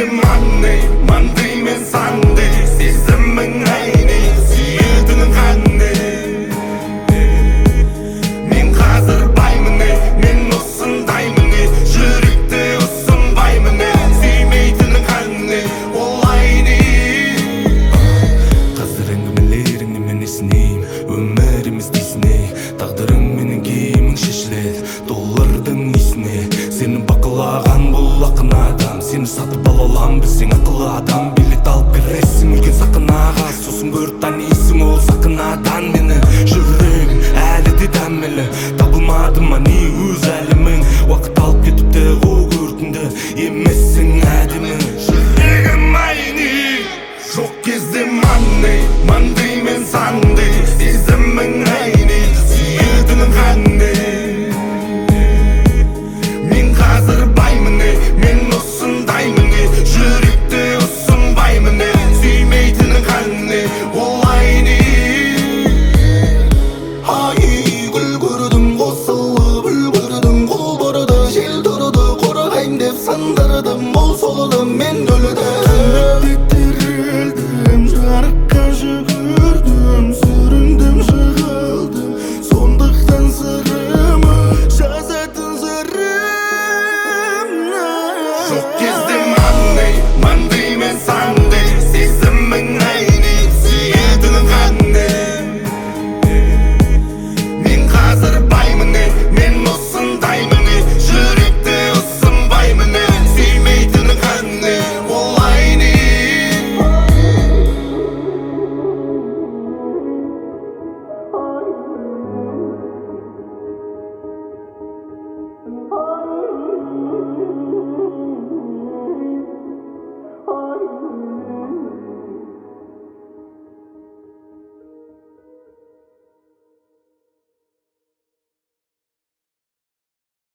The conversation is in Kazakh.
кездем маңдай мен сандай сезімің айни сүйетінің қандай мен қазір баймын мен осындаймын жүректі ұсынбаймын сүймейтінің қандай олай не қазір әңгімелеріңді мен есінеймін өміріміз дейсің тағдырың менің киімің шешіледі доллардың исіне сені бақылаған бұл ақын адам сені сатып ала алам білсең ақылы адам билет алып кіресің үлкен сахнаға сосын көріп танисың ол сақинадан мені жүрегім әлі де дәмелі табылмады ма не өз әлемің уақыт алып кетіпті ол көркіңді емессің әдемі жүрегім айни жоқ кезде маңдай мен сандай сезімің айни сүйетінің қандай мен қазір баймын мен осындаймын жүректі ұсынбаймын сүймейтінің қандай олай не ай гүл көрдім қосылып гүл көрдім қол бұрды жел тұрды қорғайын деп сындырдым